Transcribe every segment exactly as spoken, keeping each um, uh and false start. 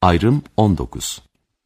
Ayrım on dokuz.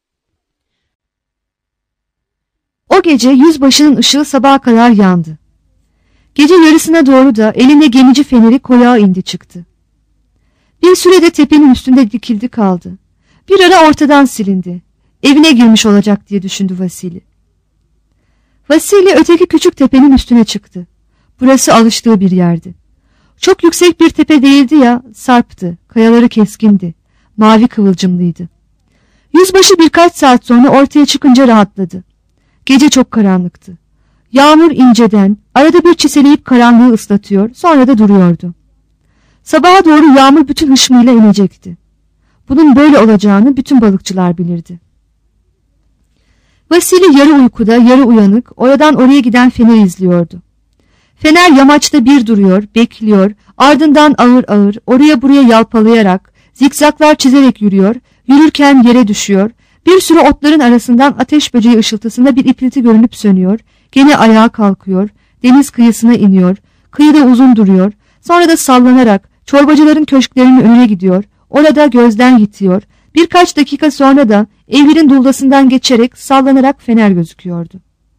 O gece yüzbaşının ışığı sabaha kadar yandı. Gece yarısına doğru da elinde gemici feneri koyağa indi çıktı. Bir sürede tepenin üstünde dikildi kaldı. Bir ara ortadan silindi. Evine girmiş olacak diye düşündü Vasili. Vasili öteki küçük tepenin üstüne çıktı. Burası alıştığı bir yerdi. Çok yüksek bir tepe değildi ya, sarptı, kayaları keskindi, mavi kıvılcımlıydı. Yüzbaşı birkaç saat sonra ortaya çıkınca rahatladı. Gece çok karanlıktı. Yağmur inceden, arada bir çiseleyip karanlığı ıslatıyor, sonra da duruyordu. Sabaha doğru yağmur bütün hışmıyla inecekti. Bunun böyle olacağını bütün balıkçılar bilirdi. Vasili yarı uykuda, yarı uyanık, oradan oraya giden feneri izliyordu. Fener yamaçta bir duruyor, bekliyor, ardından ağır ağır, oraya buraya yalpalayarak, zikzaklar çizerek yürüyor, yürürken yere düşüyor, bir sürü otların arasından ateş böceği ışıltısında bir ipilti görünüp sönüyor, gene ayağa kalkıyor, deniz kıyısına iniyor, kıyıda uzun duruyor, sonra da sallanarak çorbacıların köşklerinin önüne gidiyor, orada gözden yitiyor, birkaç dakika sonra da evlerin duldasından geçerek sallanarak fener gözüküyordu.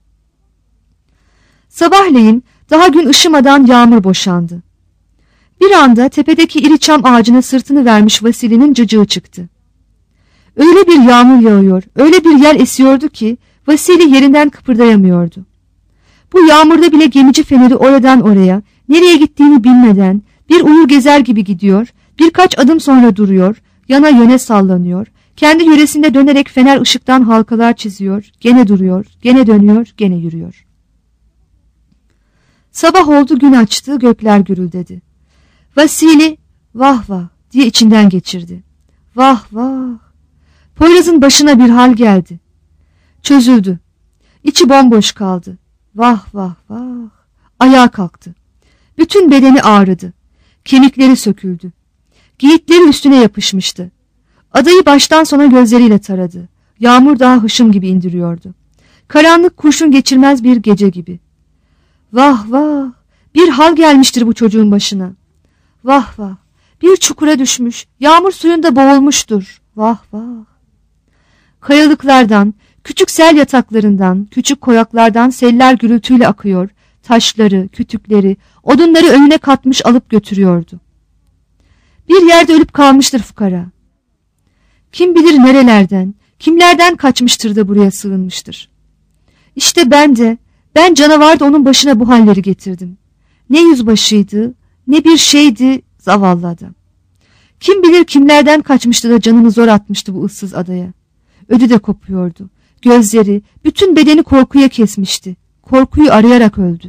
Sabahleyin daha gün ışımadan yağmur boşandı. Bir anda tepedeki iri çam ağacına sırtını vermiş Vasili'nin cıcığı çıktı. Öyle bir yağmur yağıyor, öyle bir yer esiyordu ki Vasili yerinden kıpırdayamıyordu. Bu yağmurda bile gemici feneri oradan oraya, nereye gittiğini bilmeden bir uyur gezer gibi gidiyor, birkaç adım sonra duruyor, yana yöne sallanıyor, kendi yöresinde dönerek fener ışıktan halkalar çiziyor, gene duruyor, gene dönüyor, gene yürüyor. Sabah oldu, gün açtı, gökler gürüldedi. Vasili vah vah diye içinden geçirdi. Vah vah. Poyraz'ın başına bir hal geldi. Çözüldü. İçi bomboş kaldı. Vah vah vah. Ayağa kalktı. Bütün bedeni ağrıdı. Kemikleri söküldü. Giyikleri üstüne yapışmıştı. Adayı baştan sona gözleriyle taradı. Yağmur daha hışım gibi indiriyordu. Karanlık kurşun geçirmez bir gece gibi. Vah vah. Bir hal gelmiştir bu çocuğun başına. Vah vah. Bir çukura düşmüş. Yağmur suyunda boğulmuştur. Vah vah. Kayalıklardan, küçük sel yataklarından, küçük koyaklardan seller gürültüyle akıyor. Taşları, kütükleri, odunları önüne katmış alıp götürüyordu. Bir yerde ölüp kalmıştır fukara. Kim bilir nerelerden, kimlerden kaçmıştır da buraya sığınmıştır. İşte ben de, ben canavar da onun başına bu halleri getirdim. Ne yüzbaşıydı, ne bir şeydi, zavallı adam. Kim bilir kimlerden kaçmıştı da canını zor atmıştı bu ıssız adaya. Ödü de kopuyordu. Gözleri, bütün bedeni korkuya kesmişti. Korkuyu arayarak öldü.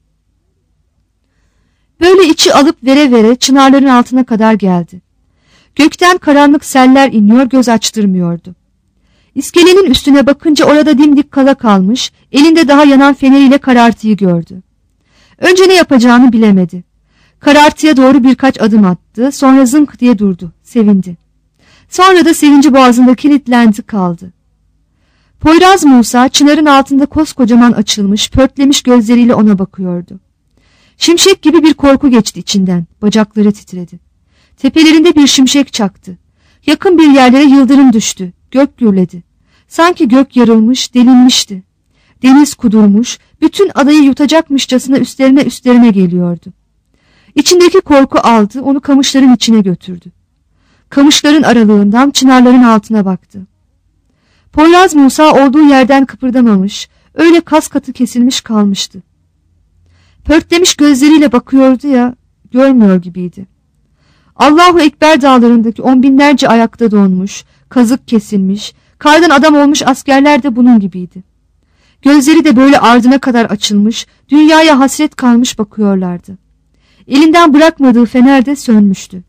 Böyle içi alıp vere vere çınarların altına kadar geldi. Gökten karanlık seller iniyor, göz açtırmıyordu. İskelenin üstüne bakınca orada dimdik kala kalmış, elinde daha yanan feneriyle karartıyı gördü. Önce ne yapacağını bilemedi. Karartıya doğru birkaç adım attı, sonra zınk diye durdu, sevindi. Sonra da sevinci boğazında kilitlendi kaldı. Poyraz Musa çınarın altında koskocaman açılmış, pörtlemiş gözleriyle ona bakıyordu. Şimşek gibi bir korku geçti içinden, bacakları titredi. Tepelerinde bir şimşek çaktı. Yakın bir yerlere yıldırım düştü, gök gürledi. Sanki gök yarılmış, delinmişti. Deniz kudurmuş, bütün adayı yutacakmışçasına üstlerine üstlerine geliyordu. İçindeki korku aldı, onu kamışların içine götürdü. Kamışların aralığından çınarların altına baktı. Poyraz Musa olduğu yerden kıpırdamamış, öyle kas katı kesilmiş kalmıştı. Pörtlemiş gözleriyle bakıyordu ya, görmüyor gibiydi. Allahu Ekber dağlarındaki on binlerce ayakta donmuş, kazık kesilmiş, kardan adam olmuş askerler de bunun gibiydi. Gözleri de böyle ardına kadar açılmış, dünyaya hasret kalmış bakıyorlardı. Elinden bırakmadığı fener de sönmüştü.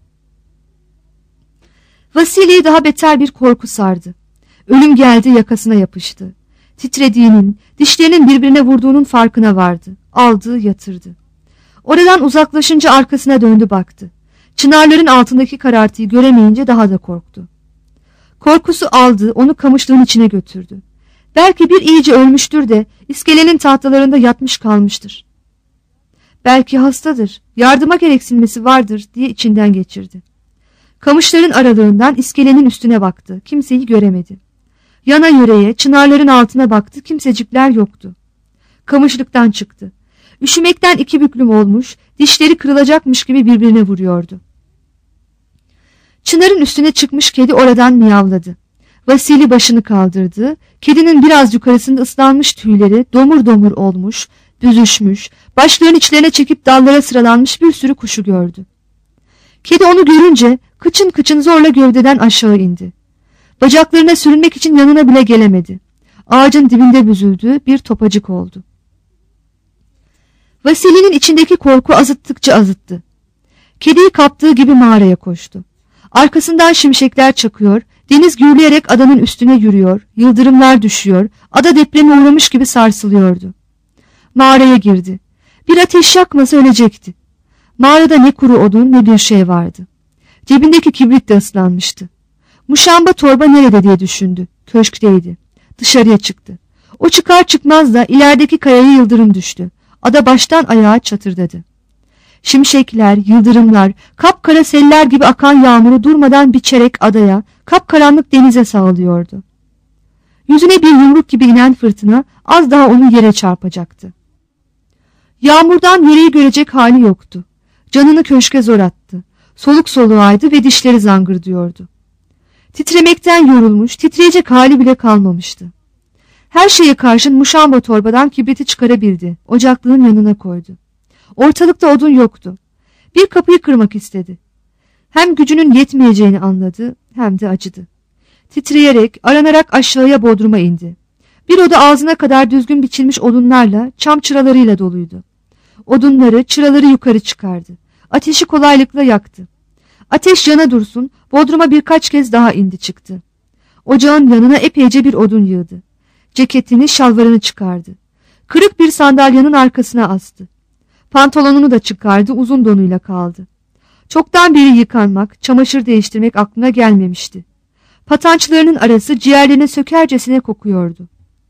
Vasili'yi daha beter bir korku sardı. Ölüm geldi, yakasına yapıştı. Titrediğinin, dişlerinin birbirine vurduğunun farkına vardı. Aldı, yatırdı. Oradan uzaklaşınca arkasına döndü baktı. Çınarların altındaki karartıyı göremeyince daha da korktu. Korkusu aldı, onu kamışlığın içine götürdü. Belki bir iyice ölmüştür de iskelenin tahtalarında yatmış kalmıştır. Belki hastadır, yardıma gereksinmesi vardır diye içinden geçirdi. Kamışların aralığından iskelenin üstüne baktı. Kimseyi göremedi. Yana yüreğe, çınarların altına baktı. Kimsecikler yoktu. Kamışlıktan çıktı. Üşümekten iki büklüm olmuş, dişleri kırılacakmış gibi birbirine vuruyordu. Çınarın üstüne çıkmış kedi oradan miyavladı. Vasili başını kaldırdı. Kedinin biraz yukarısında ıslanmış tüyleri domur domur olmuş, büzüşmüş, başlarının içlerine çekip dallara sıralanmış bir sürü kuşu gördü. Kedi onu görünce kıçın kıçın zorla gövdeden aşağı indi. Bacaklarına sürünmek için yanına bile gelemedi. Ağacın dibinde büzüldü, bir topacık oldu. Vasili'nin içindeki korku azıttıkça azıttı. Kediyi kaptığı gibi mağaraya koştu. Arkasından şimşekler çakıyor, deniz gürleyerek adanın üstüne yürüyor, yıldırımlar düşüyor, ada depreme uğramış gibi sarsılıyordu. Mağaraya girdi. Bir ateş yakmasa ölecekti. Mağarada ne kuru odun ne bir şey vardı. Cebindeki kibrit de ıslanmıştı. Muşamba torba nerede diye düşündü. Köşkteydi. Dışarıya çıktı. O çıkar çıkmaz da ilerideki kayaya yıldırım düştü. Ada baştan ayağa çatırdadı. Şimşekler, yıldırımlar, kapkara seller gibi akan yağmuru durmadan biçerek adaya, kapkaranlık denize sağlıyordu. Yüzüne bir yumruk gibi inen fırtına az daha onu yere çarpacaktı. Yağmurdan yüreği görecek hali yoktu. Canını köşke zor attı. Soluk soluğaydı ve dişleri zangırdıyordu. Titremekten yorulmuş, titreyecek hali bile kalmamıştı. Her şeye karşın muşamba torbadan kibriti çıkarabildi. Ocaklığın yanına koydu. Ortalıkta odun yoktu. Bir kapıyı kırmak istedi. Hem gücünün yetmeyeceğini anladı hem de acıdı. Titreyerek, aranarak aşağıya bodruma indi. Bir oda ağzına kadar düzgün biçilmiş odunlarla, çam çıralarıyla doluydu. Odunları, çıraları yukarı çıkardı. Ateşi kolaylıkla yaktı. Ateş yana dursun, bodruma birkaç kez daha indi çıktı. Ocağın yanına epeyce bir odun yığdı. Ceketini, şalvarını çıkardı. Kırık bir sandalyenin arkasına astı. Pantolonunu da çıkardı, uzun donuyla kaldı. Çoktan beri yıkanmak, çamaşır değiştirmek aklına gelmemişti. Patançlarının arası ciğerlerine sökercesine kokuyordu.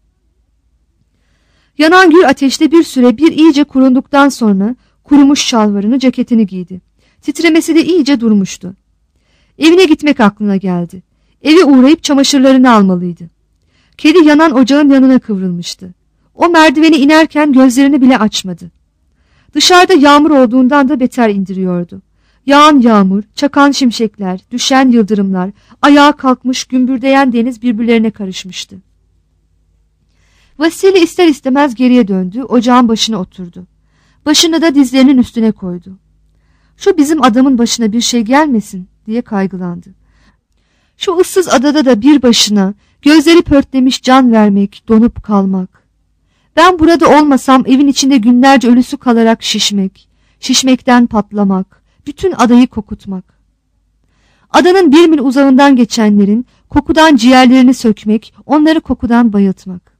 Yanan gür ateşte bir süre bir iyice kurunduktan sonra kurumuş şalvarını, ceketini giydi. Titremesi de iyice durmuştu. Evine gitmek aklına geldi. Eve uğrayıp çamaşırlarını almalıydı. Kedi yanan ocağın yanına kıvrılmıştı. O merdiveni inerken gözlerini bile açmadı. Dışarıda yağmur olduğundan da beter indiriyordu. Yağan yağmur, çakan şimşekler, düşen yıldırımlar, ayağa kalkmış gümbürdeyen deniz birbirlerine karışmıştı. Vasili ister istemez geriye döndü, ocağın başına oturdu. Başını da dizlerinin üstüne koydu. Şu bizim adamın başına bir şey gelmesin diye kaygılandı. Şu ıssız adada da bir başına, gözleri pörtlemiş can vermek, donup kalmak. Ben burada olmasam evin içinde günlerce ölüsü kalarak şişmek, şişmekten patlamak, bütün adayı kokutmak. Adanın bir mil uzağından geçenlerin kokudan ciğerlerini sökmek, onları kokudan bayıltmak.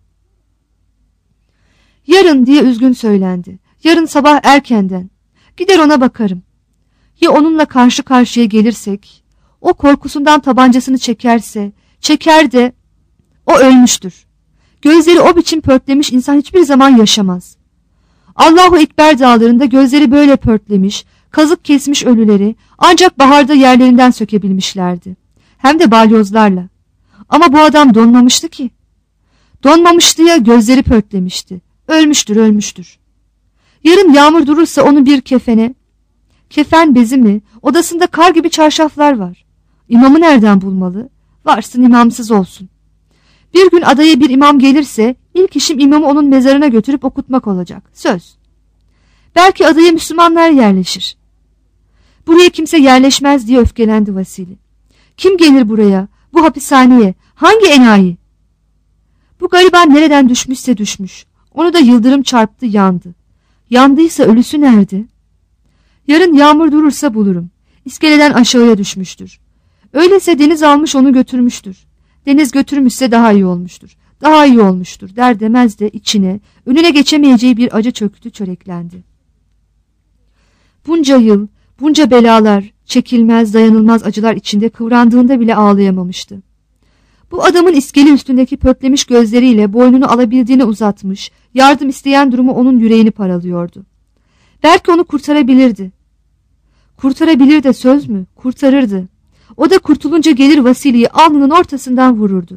Yarın diye üzgün söylendi. Yarın sabah erkenden. Gider ona bakarım. Ya onunla karşı karşıya gelirsek, o korkusundan tabancasını çekerse, çeker de o ölmüştür. Gözleri o biçim pörtlemiş insan hiçbir zaman yaşamaz. Allahu Ekber dağlarında gözleri böyle pörtlemiş, kazık kesmiş ölüleri ancak baharda yerlerinden sökebilmişlerdi. Hem de balyozlarla. Ama bu adam donmamıştı ki. Donmamıştı ya gözleri pörtlemişti. Ölmüştür, ölmüştür. Yarın yağmur durursa onu bir kefene, kefen bezi mi, odasında kar gibi çarşaflar var. İmamı nereden bulmalı? Varsın imamsız olsun. Bir gün adaya bir imam gelirse ilk işim imamı onun mezarına götürüp okutmak olacak. Söz. Belki adaya Müslümanlar yerleşir. Buraya kimse yerleşmez diye öfkelendi Vasili. Kim gelir buraya, bu hapishaneye, hangi enayi? Bu gariban nereden düşmüşse düşmüş. Onu da yıldırım çarptı, yandı. Yandıysa ölüsü nerede? Yarın yağmur durursa bulurum. İskeleden aşağıya düşmüştür. Öyleyse deniz almış onu götürmüştür. Deniz götürmüşse daha iyi olmuştur. Daha iyi olmuştur der demez de içine, önüne geçemeyeceği bir acı çöktü, çöreklendi. Bunca yıl, bunca belalar, çekilmez, dayanılmaz acılar içinde kıvrandığında bile ağlayamamıştı. Bu adamın iskele üstündeki pörtlemiş gözleriyle boynunu alabildiğine uzatmış, yardım isteyen durumu onun yüreğini paralıyordu. Belki onu kurtarabilirdi. Kurtarabilir de söz mü? Kurtarırdı. O da kurtulunca gelir Vasili'yi alnının ortasından vururdu.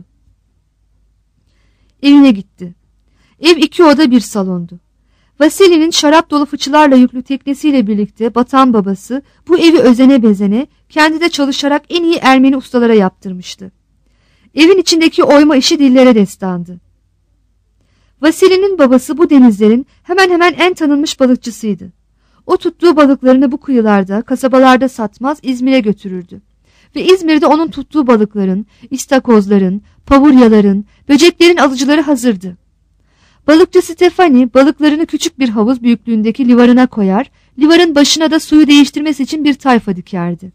Evine gitti. Ev iki oda bir salondu. Vasili'nin şarap dolu fıçılarla yüklü teknesiyle birlikte batan babası bu evi özene bezene kendi de çalışarak en iyi Ermeni ustalara yaptırmıştı. Evin içindeki oyma işi dillere destandı. Vasili'nin babası bu denizlerin hemen hemen en tanınmış balıkçısıydı. O tuttuğu balıklarını bu kıyılarda, kasabalarda satmaz, İzmir'e götürürdü. Ve İzmir'de onun tuttuğu balıkların, istakozların, pavuryaların, böceklerin alıcıları hazırdı. Balıkçı Stefani balıklarını küçük bir havuz büyüklüğündeki livarına koyar, livarın başına da suyu değiştirmesi için bir tayfa dikerdi.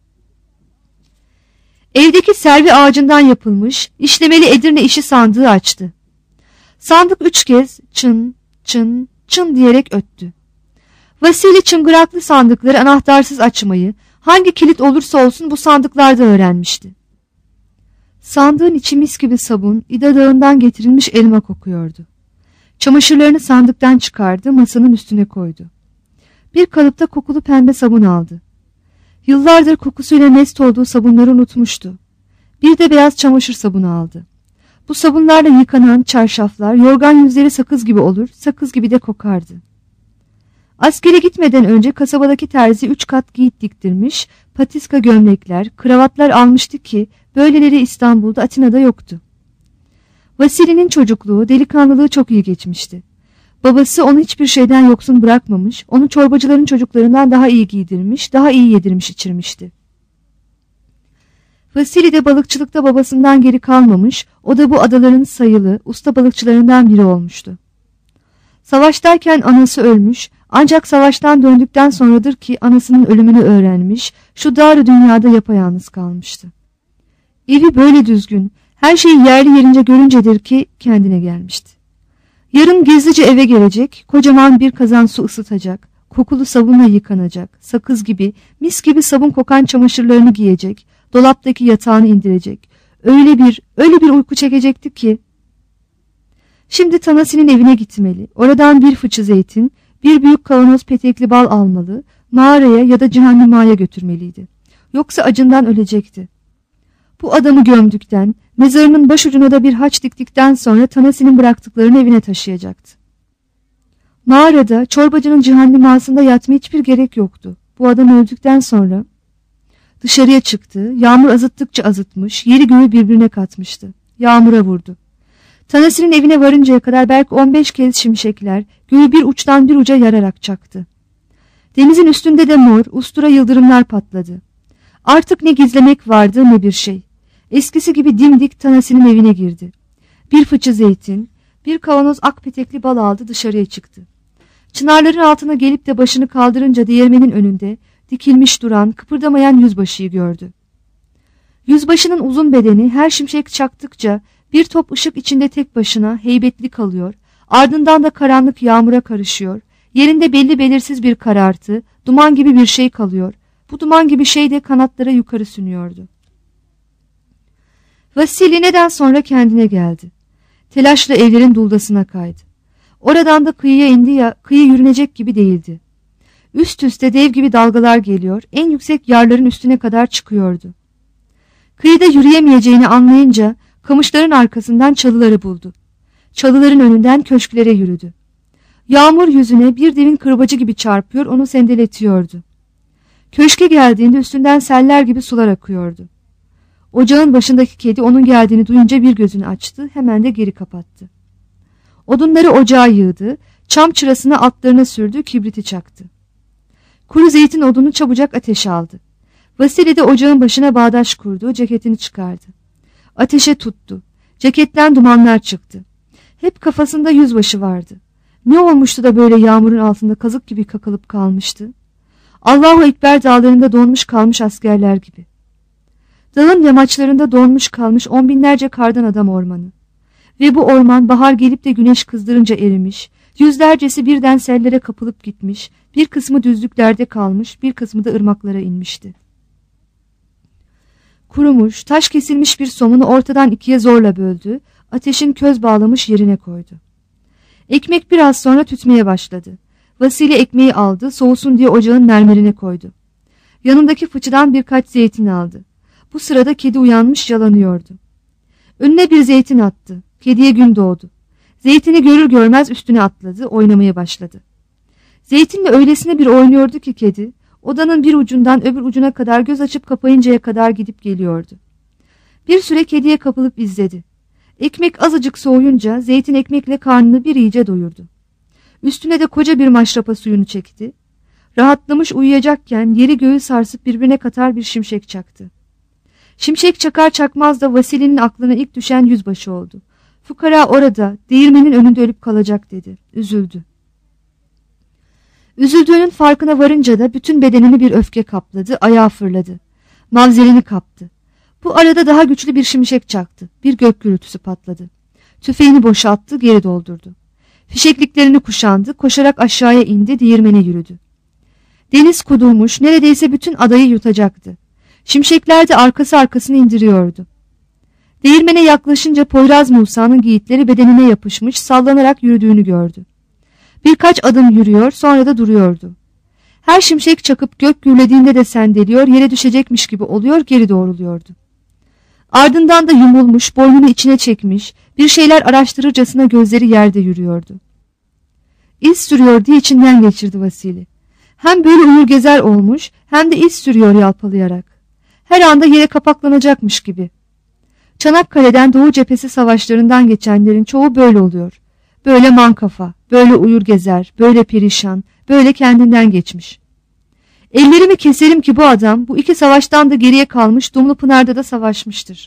Evdeki servi ağacından yapılmış, işlemeli Edirne işi sandığı açtı. Sandık üç kez çın, çın, çın diyerek öttü. Vasili çıngıraklı sandıkları anahtarsız açmayı, hangi kilit olursa olsun bu sandıklarda öğrenmişti. Sandığın içi mis gibi sabun, İda Dağı'ndan getirilmiş elma kokuyordu. Çamaşırlarını sandıktan çıkardı, masanın üstüne koydu. Bir kalıpta kokulu pembe sabun aldı. Yıllardır kokusuyla mest olduğu sabunları unutmuştu. Bir de beyaz çamaşır sabunu aldı. Bu sabunlarla yıkanan çarşaflar, yorgan yüzleri sakız gibi olur, sakız gibi de kokardı. Askere gitmeden önce kasabadaki terzi üç kat giyit diktirmiş, patiska gömlekler, kravatlar almıştı ki böyleleri İstanbul'da, Atina'da yoktu. Vasili'nin çocukluğu, delikanlılığı çok iyi geçmişti. Babası onu hiçbir şeyden yoksun bırakmamış, onu çorbacıların çocuklarından daha iyi giydirmiş, daha iyi yedirmiş içirmişti. Vasili de balıkçılıkta babasından geri kalmamış, o da bu adaların sayılı, usta balıkçılarından biri olmuştu. Savaştayken anası ölmüş, ancak savaştan döndükten sonradır ki anasının ölümünü öğrenmiş, şu dar dünyada yapayalnız kalmıştı. Evi böyle düzgün, her şeyi yerli yerince görüncedir ki kendine gelmişti. Yarın gizlice eve gelecek, kocaman bir kazan su ısıtacak, kokulu sabunla yıkanacak, sakız gibi, mis gibi sabun kokan çamaşırlarını giyecek, dolaptaki yatağını indirecek. Öyle bir, öyle bir uyku çekecekti ki. Şimdi Tanasi'nin evine gitmeli, oradan bir fıçı zeytin, bir büyük kavanoz petekli bal almalı, mağaraya ya da Cihannima'ya götürmeliydi. Yoksa acından ölecekti. Bu adamı gömdükten, mezarının başucuna da bir haç diktikten sonra Tanasi'nin bıraktıklarını evine taşıyacaktı. Mağarada, çorbacının Cihannima'sında yatmaya hiçbir gerek yoktu. Bu adam öldükten sonra dışarıya çıktı, yağmur azıttıkça azıtmış, yeri göğü birbirine katmıştı. Yağmura vurdu. Tanasi'nin evine varıncaya kadar belki on beş kez şimşekler, göğü bir uçtan bir uca yararak çaktı. Denizin üstünde de mor, ustura yıldırımlar patladı. Artık ne gizlemek vardı ne bir şey. Eskisi gibi dimdik Tanasi'nin evine girdi. Bir fıçı zeytin, bir kavanoz akpetekli bal aldı, dışarıya çıktı. Çınarların altına gelip de başını kaldırınca değirmenin önünde dikilmiş duran, kıpırdamayan yüzbaşıyı gördü. Yüzbaşının uzun bedeni her şimşek çaktıkça bir top ışık içinde tek başına heybetli kalıyor, ardından da karanlık yağmura karışıyor, yerinde belli belirsiz bir karartı, duman gibi bir şey kalıyor, bu duman gibi şey de kanatlara yukarı sünüyordu. Vasili neden sonra kendine geldi. Telaşla evlerin duldasına kaydı. Oradan da kıyıya indi ya, kıyı yürünecek gibi değildi. Üst üste dev gibi dalgalar geliyor, en yüksek yarların üstüne kadar çıkıyordu. Kıyıda yürüyemeyeceğini anlayınca kamışların arkasından çalıları buldu. Çalıların önünden köşklere yürüdü. Yağmur yüzüne bir devin kırbacı gibi çarpıyor, onu sendeletiyordu. Köşke geldiğinde üstünden seller gibi sular akıyordu. Ocağın başındaki kedi onun geldiğini duyunca bir gözünü açtı, hemen de geri kapattı. Odunları ocağa yığdı, çam çırasını atlarına sürdü, kibriti çaktı. Kuru zeytin odunu çabucak ateşe aldı. Vasili de ocağın başına bağdaş kurdu, ceketini çıkardı. Ateşe tuttu. Ceketten dumanlar çıktı. Hep kafasında yüzbaşı vardı. Ne olmuştu da böyle yağmurun altında kazık gibi kakılıp kalmıştı? Allahu Ekber dağlarında donmuş kalmış askerler gibi. Dağın yamaçlarında donmuş kalmış on binlerce kardan adam ormanı. Ve bu orman bahar gelip de güneş kızdırınca erimiş, yüzlercesi birden sellere kapılıp gitmiş, bir kısmı düzlüklerde kalmış, bir kısmı da ırmaklara inmişti. Kurumuş, taş kesilmiş bir somunu ortadan ikiye zorla böldü, ateşin köz bağlamış yerine koydu. Ekmek biraz sonra tütmeye başladı. Vasili ekmeği aldı, soğusun diye ocağın mermerine koydu. Yanındaki fıçıdan birkaç zeytin aldı. Bu sırada kedi uyanmış yalanıyordu. Önüne bir zeytin attı. Kediye gün doğdu. Zeytini görür görmez üstüne atladı, oynamaya başladı. Zeytinle öylesine bir oynuyordu ki kedi, odanın bir ucundan öbür ucuna kadar göz açıp kapayıncaya kadar gidip geliyordu. Bir süre kediye kapılıp izledi. Ekmek azıcık soğuyunca zeytin ekmekle karnını bir iyice doyurdu. Üstüne de koca bir maşrapa suyunu çekti. Rahatlamış uyuyacakken yeri göğü sarsıp birbirine katar bir şimşek çaktı. Şimşek çakar çakmaz da Vasili'nin aklına ilk düşen yüzbaşı oldu. Fukara orada, değirmenin önünde ölüp kalacak dedi. Üzüldü. Üzüldüğünün farkına varınca da bütün bedenini bir öfke kapladı, ayağa fırladı. Mavzerini kaptı. Bu arada daha güçlü bir şimşek çaktı. Bir gök gürültüsü patladı. Tüfeğini boşalttı, geri doldurdu. Fişekliklerini kuşandı, koşarak aşağıya indi, değirmene yürüdü. Deniz kudurmuş, neredeyse bütün adayı yutacaktı. Şimşekler de arkası arkasını indiriyordu. Değirmene yaklaşınca Poyraz Musa'nın giyitleri bedenine yapışmış, sallanarak yürüdüğünü gördü. Birkaç adım yürüyor, sonra da duruyordu. Her şimşek çakıp gök gürlediğinde de sendeliyor, yere düşecekmiş gibi oluyor, geri doğruluyordu. Ardından da yumulmuş, boynunu içine çekmiş, bir şeyler araştırırcasına gözleri yerde yürüyordu. İz sürüyor diye içinden geçirdi Vasili. Hem böyle uyur gezer olmuş, hem de iz sürüyor yalpalayarak. Her anda yere kapaklanacakmış gibi. Çanakkale'den Doğu cephesi savaşlarından geçenlerin çoğu böyle oluyor. Böyle mankafa, böyle uyur gezer, böyle perişan, böyle kendinden geçmiş. Ellerimi keserim ki bu adam bu iki savaştan da geriye kalmış, Dumlupınar'da da savaşmıştır.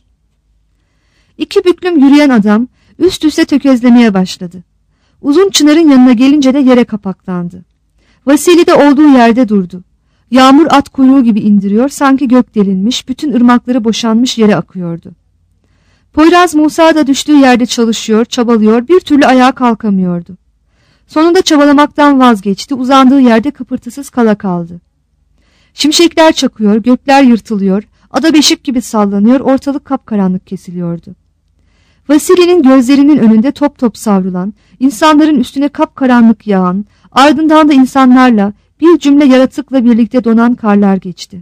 İki büklüm yürüyen adam üst üste tökezlemeye başladı. Uzun çınarın yanına gelince de yere kapaklandı. Vasili de olduğu yerde durdu. Yağmur at kuyruğu gibi indiriyor, sanki gök delinmiş, bütün ırmakları boşanmış yere akıyordu. Poyraz Musa da düştüğü yerde çalışıyor, çabalıyor, bir türlü ayağa kalkamıyordu. Sonunda çabalamaktan vazgeçti, uzandığı yerde kıpırtısız kala kaldı. Şimşekler çakıyor, gökler yırtılıyor, ada beşik gibi sallanıyor, ortalık kapkaranlık kesiliyordu. Vasili'nin gözlerinin önünde top top savrulan, insanların üstüne kapkaranlık yağan, ardından da insanlarla, bir cümle yaratıkla birlikte donan karlar geçti.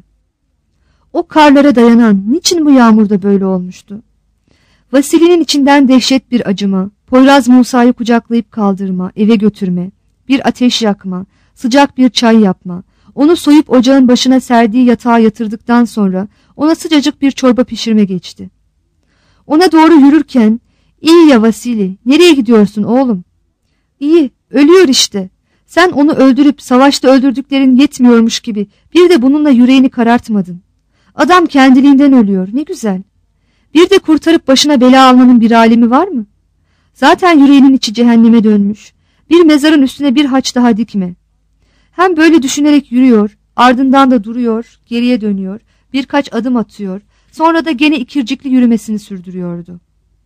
O karlara dayanan, niçin bu yağmurda böyle olmuştu? Vasili'nin içinden dehşet bir acıma, Poyraz Musa'yı kucaklayıp kaldırma, eve götürme, bir ateş yakma, sıcak bir çay yapma, onu soyup ocağın başına serdiği yatağa yatırdıktan sonra ona sıcacık bir çorba pişirme geçti. Ona doğru yürürken, iyi ya Vasili, nereye gidiyorsun oğlum? İyi, ölüyor işte. Sen onu öldürüp savaşta öldürdüklerin yetmiyormuş gibi bir de bununla yüreğini karartmadın. Adam kendiliğinden ölüyor, ne güzel. Bir de kurtarıp başına bela almanın bir alemi var mı? Zaten yüreğinin içi cehenneme dönmüş. Bir mezarın üstüne bir haç daha dikme. Hem böyle düşünerek yürüyor, ardından da duruyor, geriye dönüyor, birkaç adım atıyor, sonra da gene ikircikli yürümesini sürdürüyordu.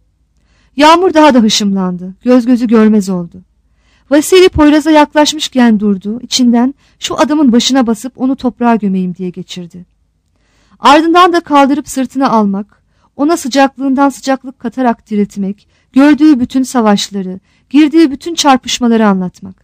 Yağmur daha da hışımlandı, göz gözü görmez oldu. Vasili Poyraz'a yaklaşmışken durdu, içinden şu adamın başına basıp onu toprağa gömeyim diye geçirdi. Ardından da kaldırıp sırtına almak, ona sıcaklığından sıcaklık katarak diriltmek, gördüğü bütün savaşları, girdiği bütün çarpışmaları anlatmak.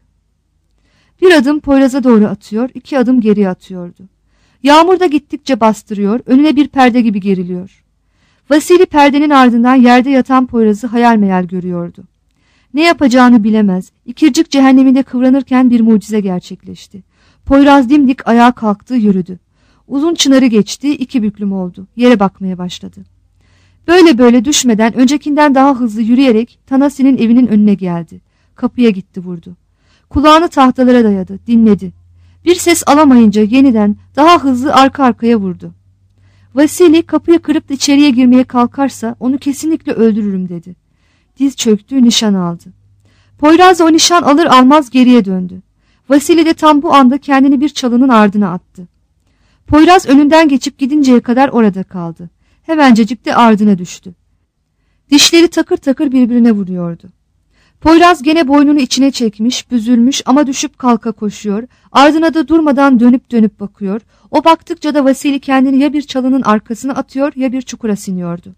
Bir adım Poyraz'a doğru atıyor, iki adım geriye atıyordu. Yağmur da gittikçe bastırıyor, önüne bir perde gibi geriliyor. Vasili perdenin ardından yerde yatan Poyraz'ı hayal meyal görüyordu. Ne yapacağını bilemez, ikircik cehenneminde kıvranırken bir mucize gerçekleşti. Poyraz dimdik ayağa kalktı, yürüdü. Uzun çınarı geçti, iki büklüm oldu, yere bakmaya başladı. Böyle böyle düşmeden öncekinden daha hızlı yürüyerek Tanasi'nin evinin önüne geldi. Kapıya gitti, vurdu. Kulağını tahtalara dayadı, dinledi. Bir ses alamayınca yeniden daha hızlı arka arkaya vurdu. Vasili kapıyı kırıp da içeriye girmeye kalkarsa onu kesinlikle öldürürüm dedi. Diz çöktü, nişan aldı. Poyraz o nişan alır almaz geriye döndü. Vasili de tam bu anda kendini bir çalının ardına attı. Poyraz önünden geçip gidinceye kadar orada kaldı. Hemencecik de ardına düştü. Dişleri takır takır birbirine vuruyordu. Poyraz gene boynunu içine çekmiş, büzülmüş ama düşüp kalka koşuyor. Ardına da durmadan dönüp dönüp bakıyor. O baktıkça da Vasili kendini ya bir çalının arkasına atıyor ya bir çukura siniyordu.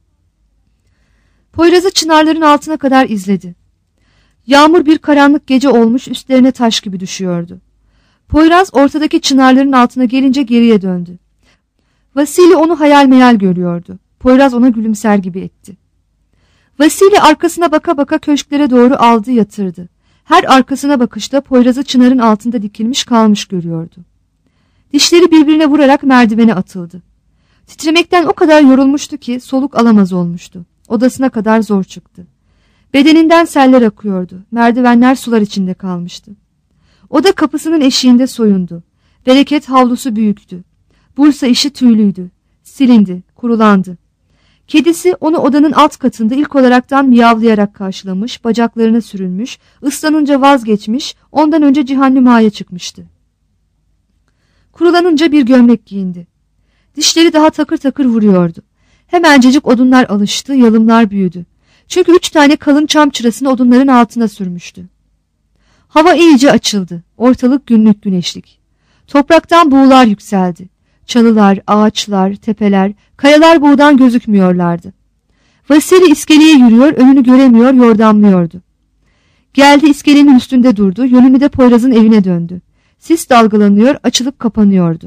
Poyraz'ı çınarların altına kadar izledi. Yağmur bir karanlık gece olmuş, üstlerine taş gibi düşüyordu. Poyraz ortadaki çınarların altına gelince geriye döndü. Vasili onu hayal meyal görüyordu. Poyraz ona gülümser gibi etti. Vasili arkasına baka baka köşklere doğru aldı yatırdı. Her arkasına bakışta Poyraz'ı çınarın altında dikilmiş kalmış görüyordu. Dişleri birbirine vurarak merdivene atıldı. Titremekten o kadar yorulmuştu ki soluk alamaz olmuştu. Odasına kadar zor çıktı. Bedeninden seller akıyordu. Merdivenler sular içinde kalmıştı. Oda kapısının eşiğinde soyundu. Bereket havlusu büyüktü. Bursa işi tüylüydü. Silindi, kurulandı. Kedisi onu odanın alt katında ilk olaraktan miyavlayarak karşılamış, bacaklarına sürünmüş, ıslanınca vazgeçmiş, ondan önce Cihannüma'ya çıkmıştı. Kurulanınca bir gömlek giyindi. Dişleri daha takır takır vuruyordu. Hemencecik odunlar alıştı, yalımlar büyüdü. Çünkü üç tane kalın çam çırasını odunların altına sürmüştü. Hava iyice açıldı. Ortalık günlük güneşlik. Topraktan buğular yükseldi. Çalılar, ağaçlar, tepeler, kayalar buğdan gözükmüyorlardı. Vasili iskeleye yürüyor, önünü göremiyor, yordamlıyordu. Geldi iskelenin üstünde durdu, yönünü de Poyraz'ın evine döndü. Sis dalgalanıyor, açılıp kapanıyordu.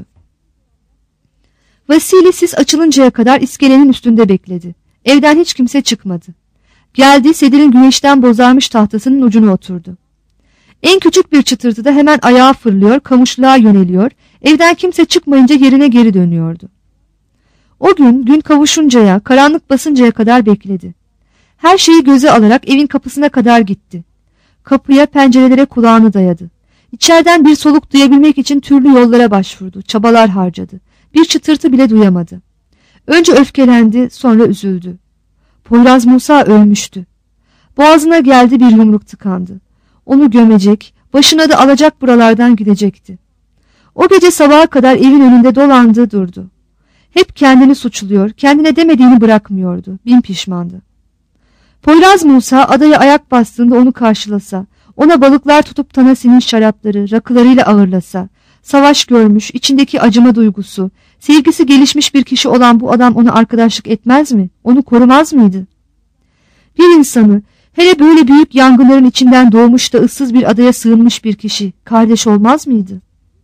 Vasili sis açılıncaya kadar iskelenin üstünde bekledi. Evden hiç kimse çıkmadı. Geldi, sedirin güneşten bozarmış tahtasının ucuna oturdu. En küçük bir çıtırtıda hemen ayağa fırlıyor, kamışlığa yöneliyor, evden kimse çıkmayınca yerine geri dönüyordu. O gün, gün kavuşuncaya, karanlık basıncaya kadar bekledi. Her şeyi göze alarak evin kapısına kadar gitti. Kapıya, pencerelere kulağını dayadı. İçeriden bir soluk duyabilmek için türlü yollara başvurdu, çabalar harcadı. Bir çıtırtı bile duyamadı. Önce öfkelendi, sonra üzüldü. Poyraz Musa ölmüştü. Boğazına geldi, bir yumruk tıkandı. Onu gömecek, başına da alacak buralardan gidecekti. O gece sabaha kadar evin önünde dolandı durdu. Hep kendini suçluyor, kendine demediğini bırakmıyordu, bin pişmandı. Poyraz Musa adaya ayak bastığında onu karşılasa, ona balıklar tutup Tanasi'nin şarapları, rakılarıyla ağırlasa, savaş görmüş, içindeki acıma duygusu, sevgisi gelişmiş bir kişi olan bu adam ona arkadaşlık etmez mi? Onu korumaz mıydı? Bir insanı, hele böyle büyük yangınların içinden doğmuş da ıssız bir adaya sığınmış bir kişi, kardeş olmaz mıydı?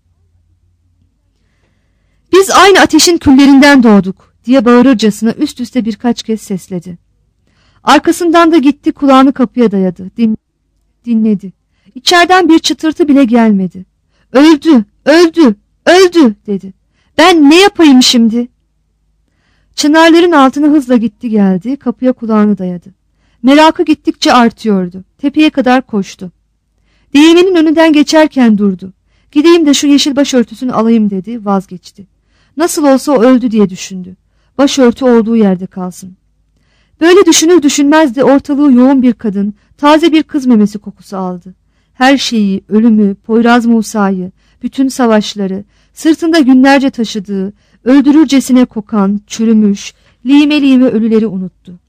Biz aynı ateşin küllerinden doğduk diye bağırırcasına üst üste birkaç kez sesledi. Arkasından da gitti, kulağını kapıya dayadı, din dinledi. İçeriden bir çıtırtı bile gelmedi. Öldü, öldü, öldü dedi. Ben ne yapayım şimdi? Çınarların altına hızla gitti geldi, kapıya kulağını dayadı. Merakı gittikçe artıyordu. Tepeye kadar koştu. Değirmenin önünden geçerken durdu. Gideyim de şu yeşil başörtüsünü alayım dedi, vazgeçti. Nasıl olsa o öldü diye düşündü. Başörtü olduğu yerde kalsın. Böyle düşünür düşünmez de ortalığı yoğun bir kadın, taze bir kız memesi kokusu aldı. Her şeyi, ölümü, Poyraz Musa'yı, bütün savaşları, sırtında günlerce taşıdığı, öldürürcesine kokan, çürümüş, lime lime ölüleri unuttu.